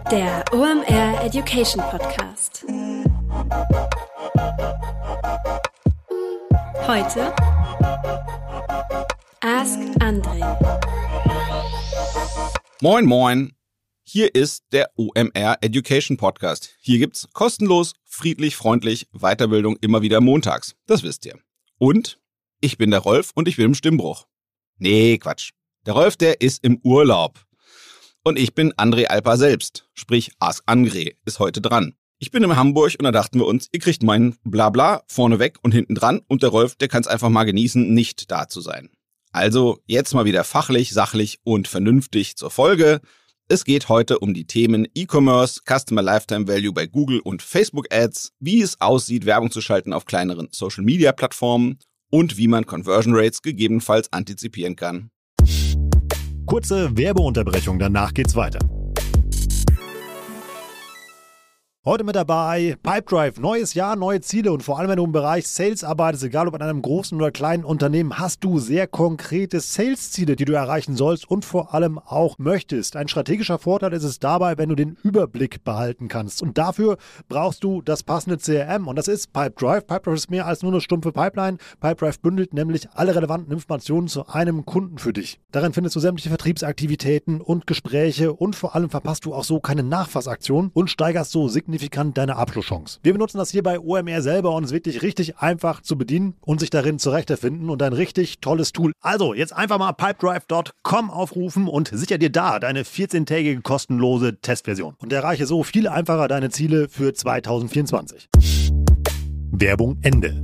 Der OMR Education Podcast. Heute Ask André. Moin moin, hier ist der OMR Education Podcast. Hier gibt's kostenlos, friedlich, freundlich Weiterbildung immer wieder montags. Das wisst ihr. Und ich bin der Rolf und ich bin im Stimmbruch. Nee, Quatsch. Der Rolf, der ist im Urlaub. Und ich bin André Alper selbst, sprich Ask André, ist heute dran. Ich bin in Hamburg und da dachten wir uns, ihr kriegt meinen Blabla vorne weg und hinten dran und der Rolf, der kann es einfach mal genießen, nicht da zu sein. Also jetzt mal wieder fachlich, sachlich und vernünftig zur Folge. Es geht heute um die Themen E-Commerce, Customer Lifetime Value bei Google und Facebook Ads, wie es aussieht, Werbung zu schalten auf kleineren Social Media Plattformen und wie man Conversion Rates gegebenenfalls antizipieren kann. Kurze Werbeunterbrechung, danach geht's weiter. Heute mit dabei Pipedrive, neues Jahr, neue Ziele und vor allem, wenn du im Bereich Sales arbeitest, egal ob in einem großen oder kleinen Unternehmen, hast du sehr konkrete Sales-Ziele, die du erreichen sollst und vor allem auch möchtest. Ein strategischer Vorteil ist es dabei, wenn du den Überblick behalten kannst und dafür brauchst du das passende CRM und das ist Pipedrive. Pipedrive ist mehr als nur eine stumpfe Pipeline. Pipedrive bündelt nämlich alle relevanten Informationen zu einem Kunden für dich. Darin findest du sämtliche Vertriebsaktivitäten und Gespräche und vor allem verpasst du auch so keine Nachfassaktion und steigerst so signifikant deine Abschlusschance. Wir benutzen das hier bei OMR selber und es ist wirklich richtig einfach zu bedienen und sich darin zurechtfinden und ein richtig tolles Tool. Also jetzt einfach mal pipedrive.com aufrufen und sicher dir da deine 14-tägige kostenlose Testversion und erreiche so viel einfacher deine Ziele für 2024. Werbung Ende.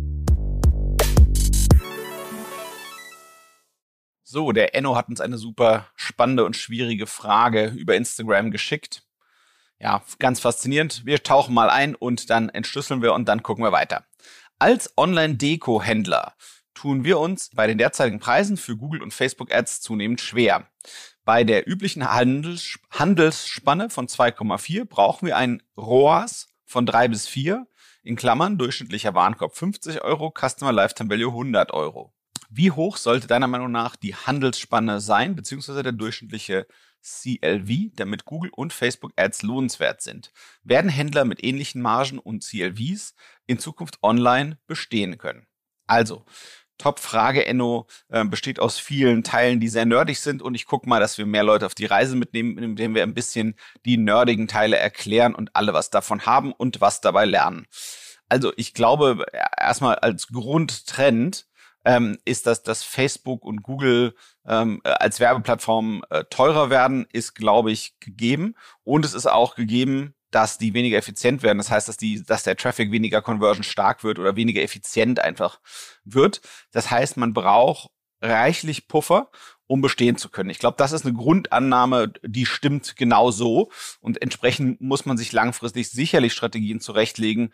So, der Enno hat uns eine super spannende und schwierige Frage über Instagram geschickt. Ja, ganz faszinierend. Wir tauchen mal ein und dann entschlüsseln wir und dann gucken wir weiter. Als Online-Deko-Händler tun wir uns bei den derzeitigen Preisen für Google und Facebook Ads zunehmend schwer. Bei der üblichen Handelsspanne von 2,4 brauchen wir ein ROAS von 3 bis 4, in Klammern durchschnittlicher Warenkorb 50 Euro, Customer Lifetime Value 100 Euro. Wie hoch sollte deiner Meinung nach die Handelsspanne sein, beziehungsweise der durchschnittliche CLV, damit Google und Facebook Ads lohnenswert sind? Werden Händler mit ähnlichen Margen und CLVs in Zukunft online bestehen können? Also, Top-Frage, Enno, besteht aus vielen Teilen, die sehr nerdig sind und ich gucke mal, dass wir mehr Leute auf die Reise mitnehmen, indem wir ein bisschen die nerdigen Teile erklären und alle was davon haben und was dabei lernen. Also, ich glaube, erstmal als Grundtrend ist, dass Facebook und Google als Werbeplattform teurer werden, ist, glaube ich, gegeben. Und es ist auch gegeben, dass die weniger effizient werden. Das heißt, dass der Traffic weniger conversion stark wird oder weniger effizient einfach wird. Das heißt, man braucht reichlich Puffer, um bestehen zu können. Ich glaube, das ist eine Grundannahme, die stimmt genau so. Und entsprechend muss man sich langfristig sicherlich Strategien zurechtlegen,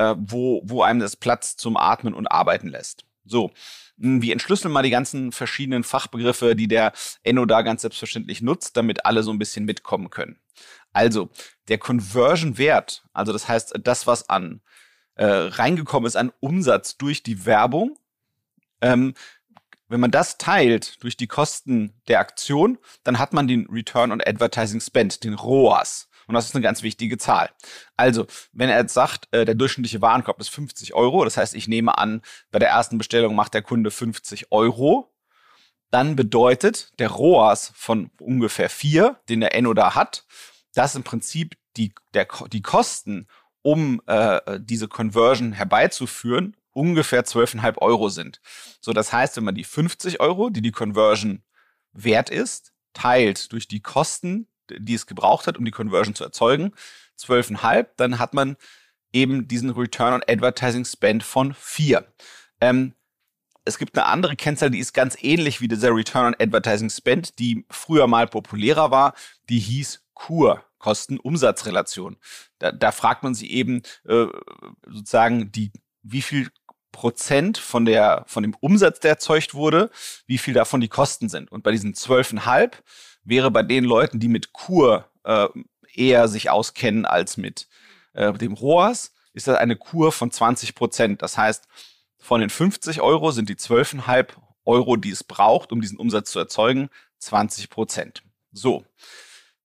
wo einem das Platz zum Atmen und Arbeiten lässt. So, wir entschlüsseln mal die ganzen verschiedenen Fachbegriffe, die der Enno da ganz selbstverständlich nutzt, damit alle so ein bisschen mitkommen können. Also, der Conversion-Wert, also das heißt, das, was an reingekommen ist an Umsatz durch die Werbung, wenn man das teilt durch die Kosten der Aktion, dann hat man den Return on Advertising Spend, den ROAS. Und das ist eine ganz wichtige Zahl. Also, wenn er jetzt sagt, der durchschnittliche Warenkorb ist 50 Euro, das heißt, ich nehme an, bei der ersten Bestellung macht der Kunde 50 Euro, dann bedeutet der ROAS von ungefähr 4, den der Enno da hat, dass im Prinzip die Kosten, um diese Conversion herbeizuführen, ungefähr 12,5 Euro sind. So, das heißt, wenn man die 50 Euro, die Conversion wert ist, teilt durch die Kosten, die es gebraucht hat, um die Conversion zu erzeugen, 12,5, dann hat man eben diesen Return on Advertising Spend von 4. Es gibt eine andere Kennzahl, die ist ganz ähnlich wie dieser Return on Advertising Spend, die früher mal populärer war, die hieß KUR, Kosten-Umsatz-Relation. Da fragt man sich eben sozusagen, wie viel Prozent von dem Umsatz, der erzeugt wurde, wie viel davon die Kosten sind. Und bei diesen 12,5 wäre bei den Leuten, die mit KUR eher sich auskennen als mit dem ROAS, ist das eine KUR von 20%. Das heißt, von den 50 Euro sind die 12,5 Euro, die es braucht, um diesen Umsatz zu erzeugen, 20%. So,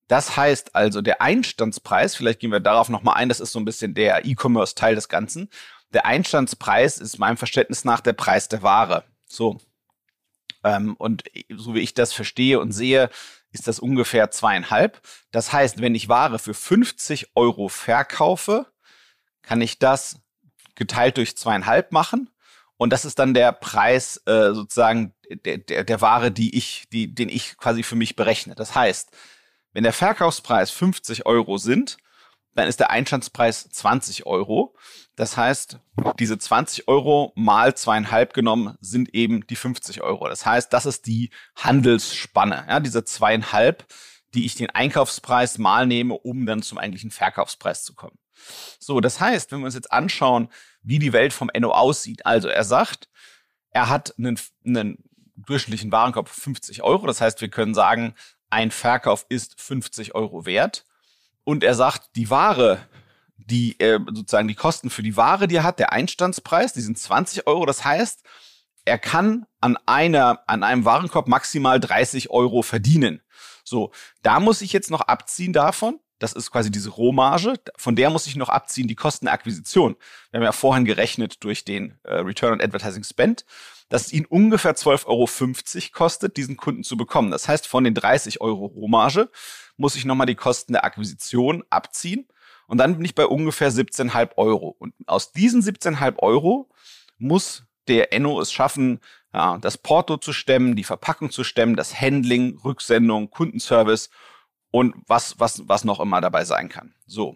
Das heißt also, der Einstandspreis, vielleicht gehen wir darauf nochmal ein, das ist so ein bisschen der E-Commerce-Teil des Ganzen. Der Einstandspreis ist meinem Verständnis nach der Preis der Ware. So. Und so wie ich das verstehe und sehe, ist das ungefähr 2,5. Das heißt, wenn ich Ware für 50 € verkaufe, kann ich das geteilt durch 2,5 machen. Und das ist dann der Preis sozusagen der Ware, den ich quasi für mich berechne. Das heißt, wenn der Verkaufspreis 50 € sind, dann ist der Einstandspreis 20 €. Das heißt, diese 20 € mal 2,5 genommen sind eben die 50 €. Das heißt, das ist die Handelsspanne, ja, diese 2,5, die ich den Einkaufspreis mal nehme, um dann zum eigentlichen Verkaufspreis zu kommen. So, das heißt, wenn wir uns jetzt anschauen, wie die Welt vom Enno aussieht. Also er sagt, er hat einen durchschnittlichen Warenkorb 50 €. Das heißt, wir können sagen, ein Verkauf ist 50 € wert. Und er sagt, die Ware, sozusagen die Kosten für die Ware, die er hat, der Einstandspreis, die sind 20 €. Das heißt, er kann an einem Warenkorb maximal 30 € verdienen. So, da muss ich jetzt noch abziehen davon. Das ist quasi diese Rohmarge. Von der muss ich noch abziehen die Kosten der Akquisition. Wir haben ja vorhin gerechnet durch den Return on Advertising Spend, dass es ihn ungefähr 12,50 € kostet, diesen Kunden zu bekommen. Das heißt, von den 30 € Rohmarge muss ich nochmal die Kosten der Akquisition abziehen. Und dann bin ich bei ungefähr 17,5 €. Und aus diesen 17,5 € muss der Enno es schaffen, ja, das Porto zu stemmen, die Verpackung zu stemmen, das Handling, Rücksendung, Kundenservice und was noch immer dabei sein kann. So.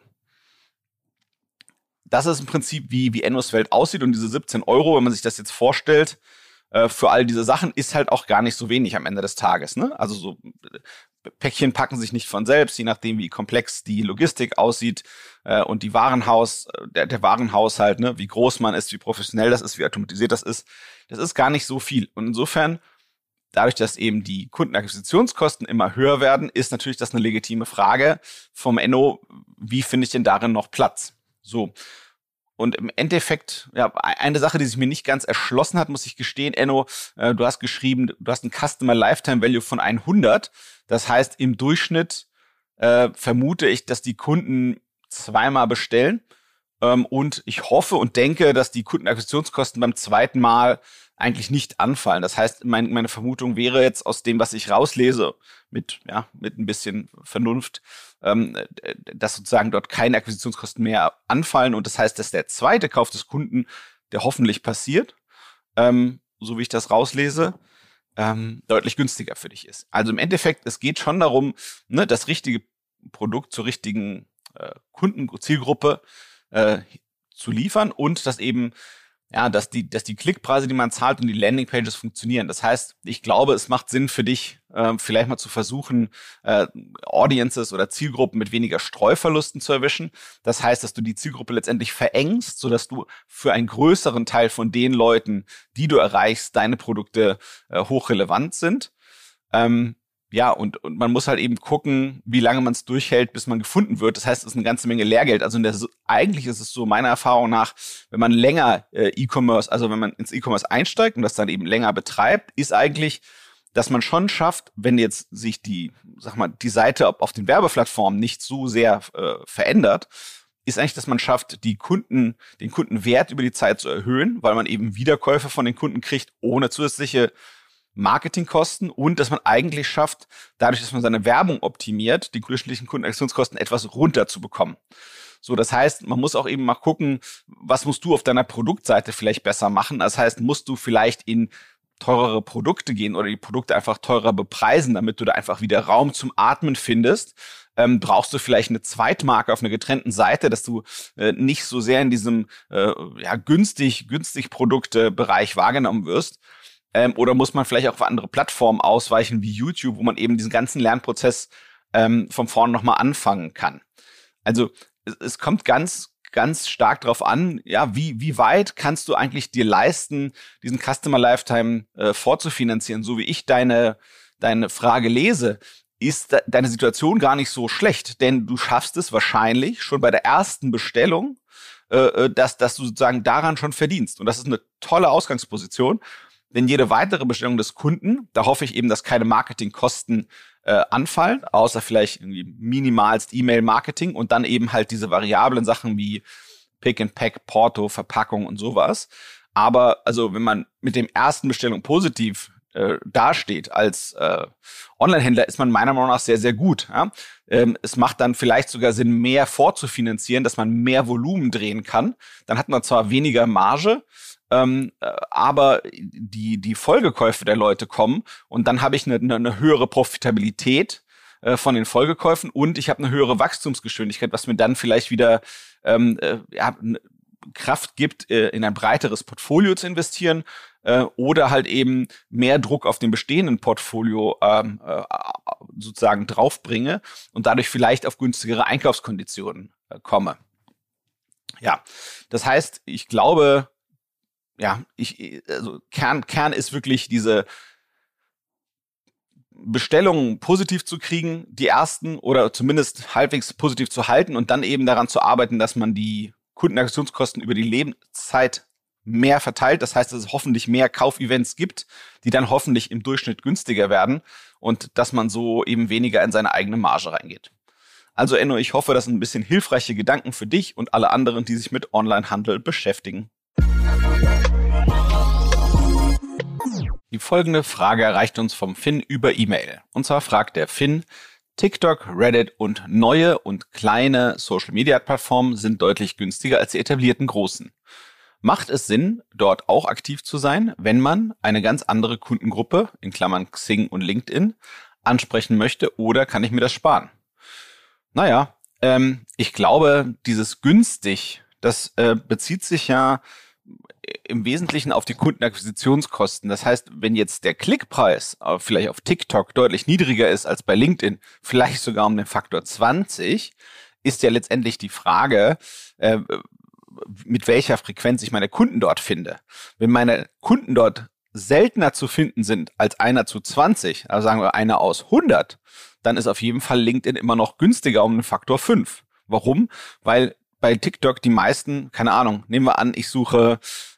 Das ist im Prinzip, wie Ennos Welt aussieht. Und diese 17 €, wenn man sich das jetzt vorstellt, für all diese Sachen, ist halt auch gar nicht so wenig am Ende des Tages. Ne? Also so Päckchen packen sich nicht von selbst, je nachdem, wie komplex die Logistik aussieht und der Warenhaushalt, ne, wie groß man ist, wie professionell das ist, wie automatisiert das ist gar nicht so viel. Und insofern, dadurch, dass eben die Kundenakquisitionskosten immer höher werden, ist natürlich das eine legitime Frage vom Enno, wie finde ich denn darin noch Platz? So. Und im Endeffekt, ja, eine Sache, die sich mir nicht ganz erschlossen hat, muss ich gestehen, Enno, du hast geschrieben, du hast ein Customer Lifetime Value von 100. Das heißt, im Durchschnitt vermute ich, dass die Kunden zweimal bestellen. Und ich hoffe und denke, dass die Kundenakquisitionskosten beim zweiten Mal eigentlich nicht anfallen. Das heißt, meine Vermutung wäre jetzt aus dem, was ich rauslese, mit ein bisschen Vernunft, dass sozusagen dort keine Akquisitionskosten mehr anfallen. Und das heißt, dass der zweite Kauf des Kunden, der hoffentlich passiert, so wie ich das rauslese, deutlich günstiger für dich ist. Also im Endeffekt, es geht schon darum, ne, das richtige Produkt zur richtigen Kundenzielgruppe zu liefern und dass eben, ja, dass die Klickpreise, die man zahlt und die Landingpages funktionieren. Das heißt, ich glaube, es macht Sinn für dich, vielleicht mal zu versuchen, Audiences oder Zielgruppen mit weniger Streuverlusten zu erwischen. Das heißt, dass du die Zielgruppe letztendlich verengst, sodass du für einen größeren Teil von den Leuten, die du erreichst, deine Produkte hochrelevant sind. Ja, und man muss halt eben gucken, wie lange man es durchhält, bis man gefunden wird. Das heißt, es ist eine ganze Menge Lehrgeld. Also eigentlich ist es so meiner Erfahrung nach, wenn man länger E-Commerce, also wenn man ins E-Commerce einsteigt und das dann eben länger betreibt, ist eigentlich, dass man schon schafft, wenn jetzt sich die Seite auf den Werbeplattformen nicht so sehr verändert, ist eigentlich, dass man schafft, den Kundenwert über die Zeit zu erhöhen, weil man eben Wiederkäufe von den Kunden kriegt, ohne zusätzliche Marketingkosten, und dass man eigentlich schafft, dadurch, dass man seine Werbung optimiert, die durchschnittlichen Kundenakquisitionskosten etwas runterzubekommen. So, das heißt, man muss auch eben mal gucken, was musst du auf deiner Produktseite vielleicht besser machen. Das heißt, musst du vielleicht in teurere Produkte gehen oder die Produkte einfach teurer bepreisen, damit du da einfach wieder Raum zum Atmen findest. Brauchst du vielleicht eine Zweitmarke auf einer getrennten Seite, dass du nicht so sehr in diesem günstig Produkte-Bereich wahrgenommen wirst. Oder muss man vielleicht auch auf andere Plattformen ausweichen, wie YouTube, wo man eben diesen ganzen Lernprozess von vorne nochmal anfangen kann. Also es kommt ganz stark darauf an, ja, wie weit kannst du eigentlich dir leisten, diesen Customer Lifetime vorzufinanzieren. So wie ich deine Frage lese, ist deine Situation gar nicht so schlecht, denn du schaffst es wahrscheinlich schon bei der ersten Bestellung, dass du sozusagen daran schon verdienst. Und das ist eine tolle Ausgangsposition. Denn jede weitere Bestellung des Kunden, da hoffe ich eben, dass keine Marketingkosten anfallen, außer vielleicht irgendwie minimalst E-Mail-Marketing und dann eben halt diese variablen Sachen wie Pick and Pack, Porto, Verpackung und sowas. Aber also wenn man mit dem ersten Bestellung positiv dasteht als Online-Händler, ist man meiner Meinung nach sehr, sehr gut. Ja? Es macht dann vielleicht sogar Sinn, mehr vorzufinanzieren, dass man mehr Volumen drehen kann. Dann hat man zwar weniger Marge, aber die Folgekäufe der Leute kommen und dann habe ich eine höhere Profitabilität von den Folgekäufen und ich habe eine höhere Wachstumsgeschwindigkeit, was mir dann vielleicht wieder Kraft gibt, in ein breiteres Portfolio zu investieren oder halt eben mehr Druck auf dem bestehenden Portfolio sozusagen draufbringe und dadurch vielleicht auf günstigere Einkaufskonditionen komme. Ja, das heißt, ich glaube, also Kern ist wirklich diese Bestellungen positiv zu kriegen, die ersten oder zumindest halbwegs positiv zu halten und dann eben daran zu arbeiten, dass man die Kundenakquisitionskosten über die Lebenszeit mehr verteilt. Das heißt, dass es hoffentlich mehr Kaufevents gibt, die dann hoffentlich im Durchschnitt günstiger werden und dass man so eben weniger in seine eigene Marge reingeht. Also Enno, ich hoffe, das sind ein bisschen hilfreiche Gedanken für dich und alle anderen, die sich mit Onlinehandel beschäftigen. Die folgende Frage erreicht uns vom Finn über E-Mail. Und zwar fragt der Finn: TikTok, Reddit und neue und kleine Social-Media-Plattformen sind deutlich günstiger als die etablierten großen. Macht es Sinn, dort auch aktiv zu sein, wenn man eine ganz andere Kundengruppe, in Klammern Xing und LinkedIn, ansprechen möchte, oder kann ich mir das sparen? Naja, ich glaube, dieses günstig, das bezieht sich ja im Wesentlichen auf die Kundenakquisitionskosten. Das heißt, wenn jetzt der Klickpreis vielleicht auf TikTok deutlich niedriger ist als bei LinkedIn, vielleicht sogar um den Faktor 20, ist ja letztendlich die Frage, mit welcher Frequenz ich meine Kunden dort finde. Wenn meine Kunden dort seltener zu finden sind als einer zu 20, also sagen wir einer aus 100, dann ist auf jeden Fall LinkedIn immer noch günstiger um den Faktor 5. Warum? Weil bei TikTok die meisten, keine Ahnung, nehmen wir an, ich suche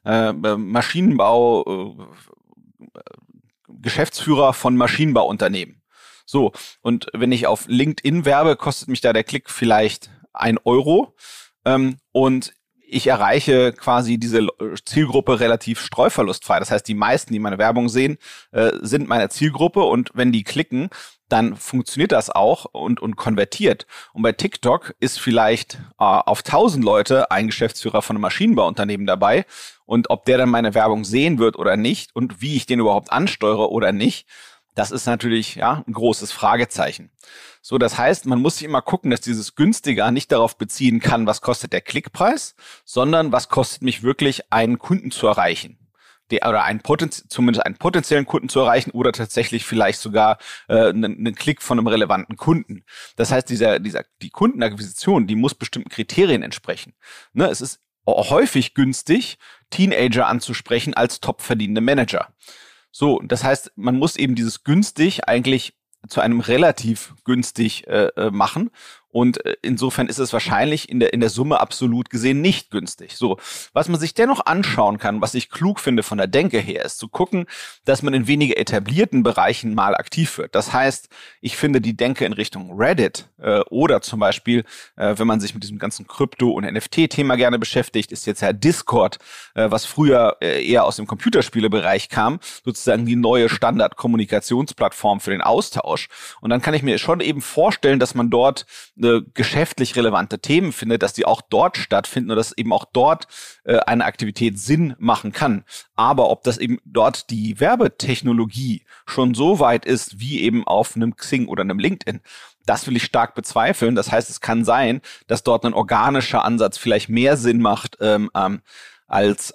Maschinenbau, Geschäftsführer von Maschinenbauunternehmen. So, und wenn ich auf LinkedIn werbe, kostet mich da der Klick vielleicht 1 Euro und ich erreiche quasi diese Zielgruppe relativ streuverlustfrei. Das heißt, die meisten, die meine Werbung sehen, sind meine Zielgruppe und wenn die klicken, dann funktioniert das auch und konvertiert. Und bei TikTok ist vielleicht auf 1000 Leute ein Geschäftsführer von einem Maschinenbauunternehmen dabei. Und ob der dann meine Werbung sehen wird oder nicht und wie ich den überhaupt ansteuere oder nicht, das ist natürlich ein großes Fragezeichen. So, das heißt, man muss sich immer gucken, dass dieses günstiger nicht darauf beziehen kann, was kostet der Klickpreis, sondern was kostet mich wirklich, einen Kunden zu erreichen. Zumindest einen potenziellen Kunden zu erreichen oder tatsächlich vielleicht sogar einen Klick von einem relevanten Kunden. Das heißt, die Kundenakquisition, die muss bestimmten Kriterien entsprechen. Ne, es ist häufig günstig, Teenager anzusprechen als topverdienende Manager. So, das heißt, man muss eben dieses günstig eigentlich zu einem relativ günstig machen. Und insofern ist es wahrscheinlich in der Summe absolut gesehen nicht günstig. So, was man sich dennoch anschauen kann, was ich klug finde von der Denke her, ist zu gucken, dass man in weniger etablierten Bereichen mal aktiv wird. Das heißt, ich finde die Denke in Richtung Reddit oder zum Beispiel, wenn man sich mit diesem ganzen Krypto- und NFT-Thema gerne beschäftigt, ist jetzt ja Discord, was früher eher aus dem Computerspielebereich kam, sozusagen die neue Standard-Kommunikationsplattform für den Austausch. Und dann kann ich mir schon eben vorstellen, dass man dort geschäftlich relevante Themen findet, dass die auch dort stattfinden und dass eben auch dort eine Aktivität Sinn machen kann. Aber ob das eben dort die Werbetechnologie schon so weit ist, wie eben auf einem Xing oder einem LinkedIn, das will ich stark bezweifeln. Das heißt, es kann sein, dass dort ein organischer Ansatz vielleicht mehr Sinn macht, als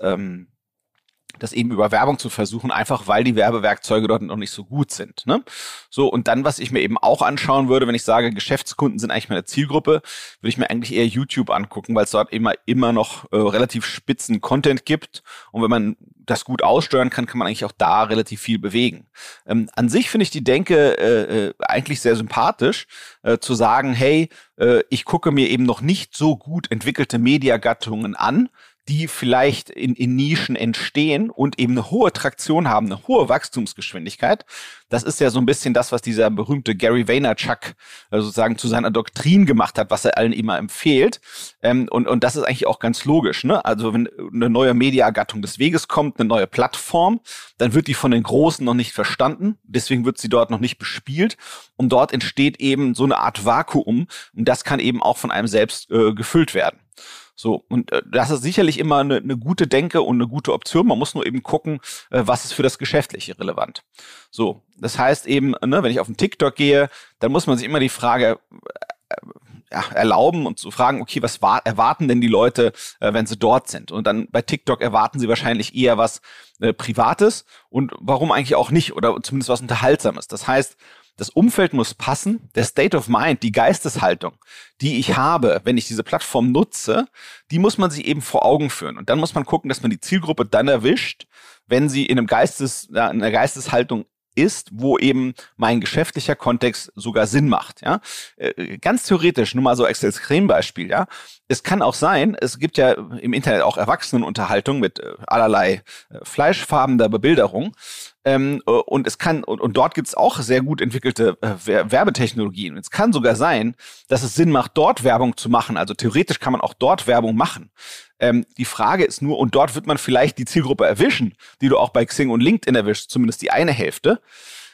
das eben über Werbung zu versuchen, einfach weil die Werbewerkzeuge dort noch nicht so gut sind. Ne? So, und dann, was ich mir eben auch anschauen würde, wenn ich sage, Geschäftskunden sind eigentlich meine Zielgruppe, würde ich mir eigentlich eher YouTube angucken, weil es dort immer noch relativ spitzen Content gibt. Und wenn man das gut aussteuern kann, kann man eigentlich auch da relativ viel bewegen. An sich finde ich die Denke eigentlich sehr sympathisch, zu sagen, hey, ich gucke mir eben noch nicht so gut entwickelte Mediagattungen an, die vielleicht in Nischen entstehen und eben eine hohe Traktion haben, eine hohe Wachstumsgeschwindigkeit. Das ist ja so ein bisschen das, was dieser berühmte Gary Vaynerchuk sozusagen zu seiner Doktrin gemacht hat, was er allen immer empfiehlt. Und das ist eigentlich auch ganz logisch, ne? Also wenn eine neue Mediagattung des Weges kommt, eine neue Plattform, dann wird die von den Großen noch nicht verstanden. Deswegen wird sie dort noch nicht bespielt. Und dort entsteht eben so eine Art Vakuum. Und das kann eben auch von einem selbst gefüllt werden. So, und das ist sicherlich immer eine gute Denke und eine gute Option. Man muss nur eben gucken, was ist für das Geschäftliche relevant. So, das heißt eben, ne, wenn ich auf den TikTok gehe, dann muss man sich immer die Frage erlauben und zu fragen, okay, was erwarten denn die Leute, wenn sie dort sind? Und dann bei TikTok erwarten sie wahrscheinlich eher was Privates und warum eigentlich auch nicht oder zumindest was Unterhaltsames. Das heißt, das Umfeld muss passen, der State of Mind, die Geisteshaltung, die ich habe, wenn ich diese Plattform nutze, die muss man sich eben vor Augen führen. Und dann muss man gucken, dass man die Zielgruppe dann erwischt, wenn sie in einer Geisteshaltung ist, wo eben mein geschäftlicher Kontext sogar Sinn macht. Ja? Ganz theoretisch, nur mal so als Extrembeispiel. Ja? Es kann auch sein, es gibt ja im Internet auch Erwachsenenunterhaltung mit allerlei fleischfarbener Bebilderung. Und dort gibt es auch sehr gut entwickelte Werbetechnologien. Es kann sogar sein, dass es Sinn macht, dort Werbung zu machen. Also theoretisch kann man auch dort Werbung machen. Die Frage ist nur, und dort wird man vielleicht die Zielgruppe erwischen, die du auch bei Xing und LinkedIn erwischst, zumindest die eine Hälfte.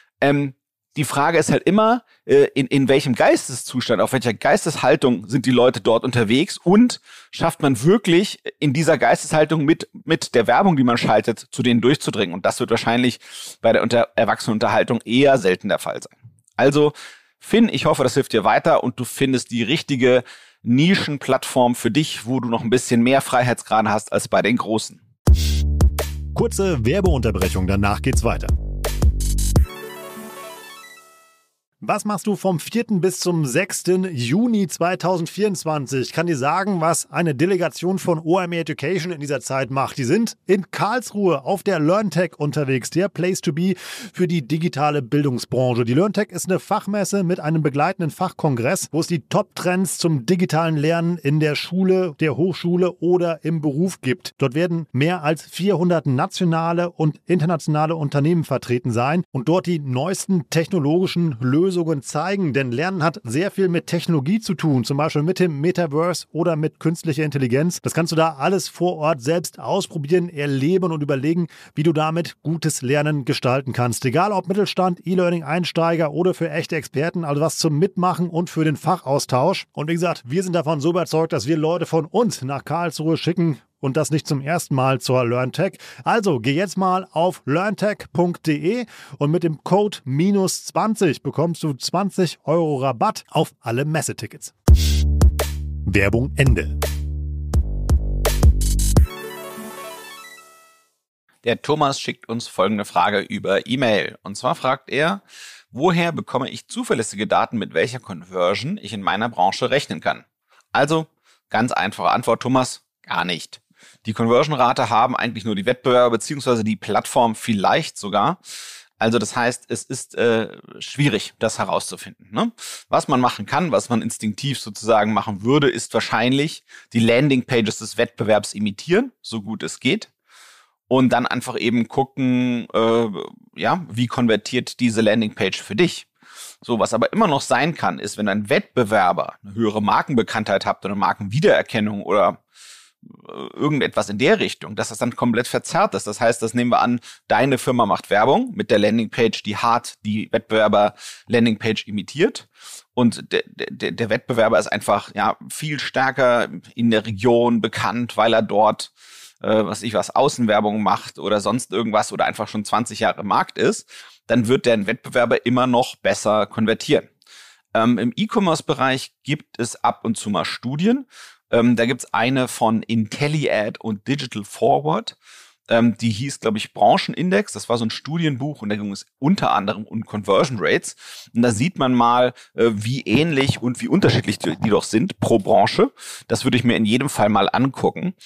Die Frage ist halt immer, in welchem Geisteszustand, auf welcher Geisteshaltung sind die Leute dort unterwegs und schafft man wirklich in dieser Geisteshaltung mit der Werbung, die man schaltet, zu denen durchzudringen. Und das wird wahrscheinlich bei der Erwachsenenunterhaltung eher selten der Fall sein. Also, Finn, ich hoffe, das hilft dir weiter und du findest die richtige Nischenplattform für dich, wo du noch ein bisschen mehr Freiheitsgrade hast als bei den Großen. Kurze Werbeunterbrechung, danach geht's weiter. Was machst du vom 4. bis zum 6. Juni 2024? Ich kann dir sagen, was eine Delegation von OMR Education in dieser Zeit macht. Die sind in Karlsruhe auf der LearnTech unterwegs, der Place to be für die digitale Bildungsbranche. Die LearnTech ist eine Fachmesse mit einem begleitenden Fachkongress, wo es die Top-Trends zum digitalen Lernen in der Schule, der Hochschule oder im Beruf gibt. Dort werden mehr als 400 nationale und internationale Unternehmen vertreten sein und dort die neuesten technologischen Lösungen zeigen, denn Lernen hat sehr viel mit Technologie zu tun, zum Beispiel mit dem Metaverse oder mit künstlicher Intelligenz. Das kannst du da alles vor Ort selbst ausprobieren, erleben und überlegen, wie du damit gutes Lernen gestalten kannst. Egal ob Mittelstand, E-Learning-Einsteiger oder für echte Experten, also was zum Mitmachen und für den Fachaustausch. Und wie gesagt, wir sind davon so überzeugt, dass wir Leute von uns nach Karlsruhe schicken, und das nicht zum ersten Mal zur LearnTech. Also geh jetzt mal auf learntech.de und mit dem Code -20 bekommst du 20 € Rabatt auf alle Messetickets. Werbung Ende. Der Thomas schickt uns folgende Frage über E-Mail. Und zwar fragt er, woher bekomme ich zuverlässige Daten, mit welcher Conversion ich in meiner Branche rechnen kann? Also, ganz einfache Antwort, Thomas, gar nicht. Die Conversion-Rate haben eigentlich nur die Wettbewerber beziehungsweise die Plattform vielleicht sogar. Also das heißt, es ist schwierig, das herauszufinden. Ne? Was man machen kann, was man instinktiv sozusagen machen würde, ist wahrscheinlich die Landingpages des Wettbewerbs imitieren, so gut es geht. Und dann einfach eben gucken, wie konvertiert diese Landingpage für dich. So, was aber immer noch sein kann, ist, wenn ein Wettbewerber eine höhere Markenbekanntheit hat oder Markenwiedererkennung oder irgendetwas in der Richtung, dass das dann komplett verzerrt ist. Das heißt, das nehmen wir an, deine Firma macht Werbung mit der Landingpage, die hart die Wettbewerber-Landingpage imitiert. Und der Wettbewerber ist einfach viel stärker in der Region bekannt, weil er dort Außenwerbung macht oder sonst irgendwas oder einfach schon 20 Jahre im Markt ist, dann wird der Wettbewerber immer noch besser konvertieren. Im E-Commerce-Bereich gibt es ab und zu mal Studien. Da gibt's eine von IntelliAd und Digital Forward. Die hieß, glaube ich, Branchenindex. Das war so ein Studienbuch und da ging es unter anderem um Conversion Rates. Und da sieht man mal, wie ähnlich und wie unterschiedlich die doch sind pro Branche. Das würde ich mir in jedem Fall mal angucken.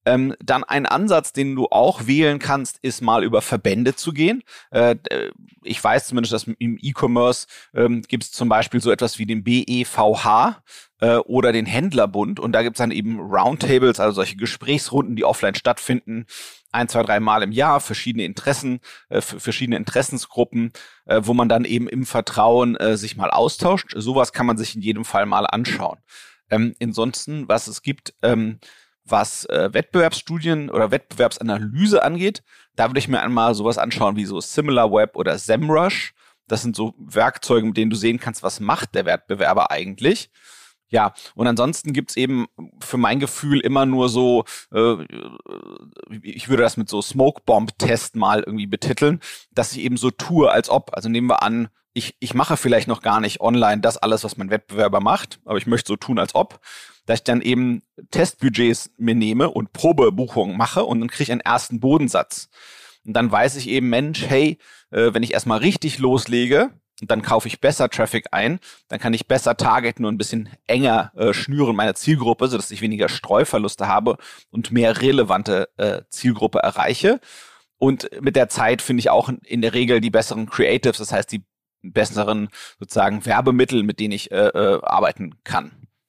Dann ein Ansatz, den du auch wählen kannst, ist mal über Verbände zu gehen. Ich weiß zumindest, dass im E-Commerce gibt es zum Beispiel so etwas wie den BEVH oder den Händlerbund. Und da gibt es dann eben Roundtables, also solche Gesprächsrunden, die offline stattfinden, 1, 2, 3 Mal im Jahr, verschiedene Interessensgruppen, wo man dann eben im Vertrauen sich mal austauscht. Sowas kann man sich in jedem Fall mal anschauen. Ansonsten, was es gibt, was Wettbewerbsstudien oder Wettbewerbsanalyse angeht, da würde ich mir einmal sowas anschauen wie so SimilarWeb oder SEMrush. Das sind so Werkzeuge, mit denen du sehen kannst, was macht der Wettbewerber eigentlich. Ja, und ansonsten gibt's eben für mein Gefühl immer nur so, ich würde das mit so Smoke-Bomb-Test mal irgendwie betiteln, dass ich eben so tue, als ob, also nehmen wir an, ich mache vielleicht noch gar nicht online das alles, was mein Wettbewerber macht, aber ich möchte so tun, als ob, dass ich dann eben Testbudgets mir nehme und Probebuchungen mache und dann kriege ich einen ersten Bodensatz. Und dann weiß ich eben, Mensch, hey, wenn ich erstmal richtig loslege, und dann kaufe ich besser Traffic ein, dann kann ich besser targeten und ein bisschen enger schnüren meine Zielgruppe, sodass ich weniger Streuverluste habe und mehr relevante Zielgruppe erreiche. Und mit der Zeit finde ich auch in der Regel die besseren Creatives, das heißt die besseren sozusagen Werbemittel, mit denen ich arbeiten kann.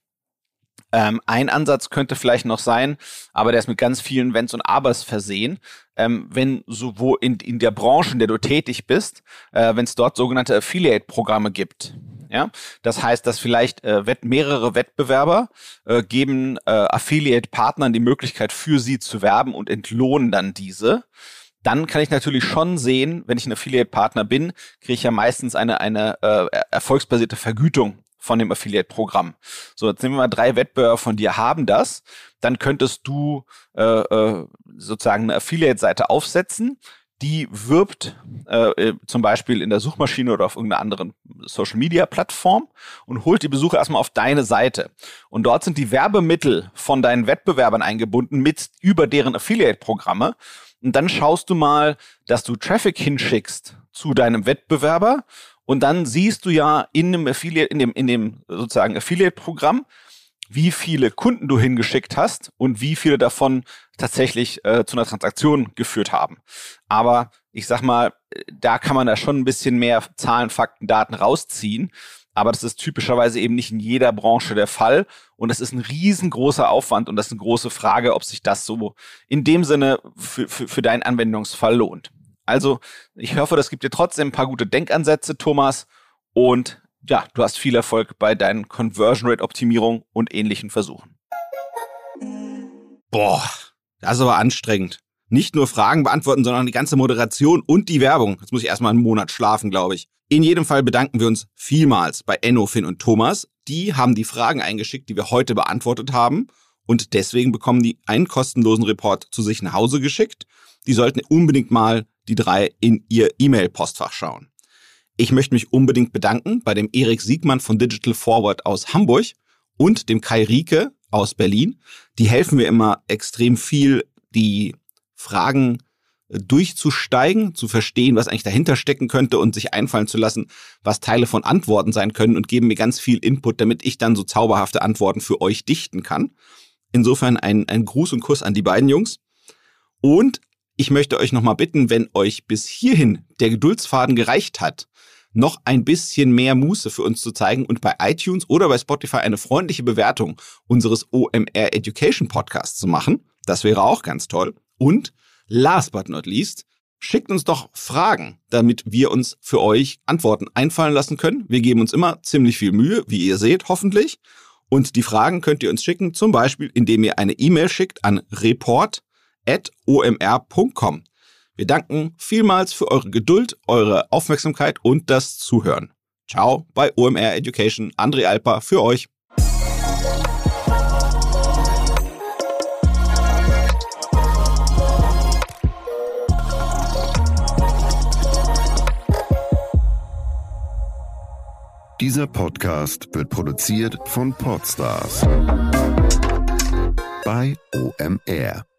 Ein Ansatz könnte vielleicht noch sein, aber der ist mit ganz vielen Wenns und Abers versehen, wenn sowohl in der Branche, in der du tätig bist, wenn es dort sogenannte Affiliate-Programme gibt. Ja, das heißt, dass vielleicht mehrere Wettbewerber geben Affiliate-Partnern die Möglichkeit, für sie zu werben und entlohnen dann diese. Dann kann ich natürlich schon sehen, wenn ich ein Affiliate-Partner bin, kriege ich ja meistens eine erfolgsbasierte Vergütung von dem Affiliate-Programm. So, jetzt nehmen wir mal 3 Wettbewerber von dir haben das. Dann könntest du sozusagen eine Affiliate-Seite aufsetzen, die wirbt zum Beispiel in der Suchmaschine oder auf irgendeiner anderen Social-Media-Plattform und holt die Besucher erstmal auf deine Seite. Und dort sind die Werbemittel von deinen Wettbewerbern eingebunden über deren Affiliate-Programme. Und dann schaust du mal, dass du Traffic hinschickst zu deinem Wettbewerber. Und dann siehst du ja in dem sozusagen Affiliate-Programm, wie viele Kunden du hingeschickt hast und wie viele davon tatsächlich zu einer Transaktion geführt haben. Aber ich sag mal, da kann man da schon ein bisschen mehr Zahlen, Fakten, Daten rausziehen. Aber das ist typischerweise eben nicht in jeder Branche der Fall. Und das ist ein riesengroßer Aufwand und das ist eine große Frage, ob sich das so in dem Sinne für deinen Anwendungsfall lohnt. Also, ich hoffe, das gibt dir trotzdem ein paar gute Denkansätze, Thomas. Und ja, du hast viel Erfolg bei deinen Conversion-Rate-Optimierung und ähnlichen Versuchen. Boah, das ist aber anstrengend. Nicht nur Fragen beantworten, sondern die ganze Moderation und die Werbung. Jetzt muss ich erstmal einen Monat schlafen, glaube ich. In jedem Fall bedanken wir uns vielmals bei Enno, Finn und Thomas. Die haben die Fragen eingeschickt, die wir heute beantwortet haben. Und deswegen bekommen die einen kostenlosen Report zu sich nach Hause geschickt. Die sollten unbedingt mal die 3 in ihr E-Mail-Postfach schauen. Ich möchte mich unbedingt bedanken bei dem Erik Siegmann von Digital Forward aus Hamburg und dem Kai Rieke aus Berlin. Die helfen mir immer extrem viel, die Fragen durchzusteigen, zu verstehen, was eigentlich dahinter stecken könnte und sich einfallen zu lassen, was Teile von Antworten sein können und geben mir ganz viel Input, damit ich dann so zauberhafte Antworten für euch dichten kann. Insofern ein Gruß und Kuss an die beiden Jungs. Und ich möchte euch nochmal bitten, wenn euch bis hierhin der Geduldsfaden gereicht hat, noch ein bisschen mehr Muße für uns zu zeigen und bei iTunes oder bei Spotify eine freundliche Bewertung unseres OMR Education Podcasts zu machen. Das wäre auch ganz toll. Und last but not least, schickt uns doch Fragen, damit wir uns für euch Antworten einfallen lassen können. Wir geben uns immer ziemlich viel Mühe, wie ihr seht, hoffentlich. Und die Fragen könnt ihr uns schicken, zum Beispiel, indem ihr eine E-Mail schickt an report@omr.com. Wir danken vielmals für eure Geduld, eure Aufmerksamkeit und das Zuhören. Ciao bei OMR Education. André Alper für euch. Dieser Podcast wird produziert von Podstars bei OMR.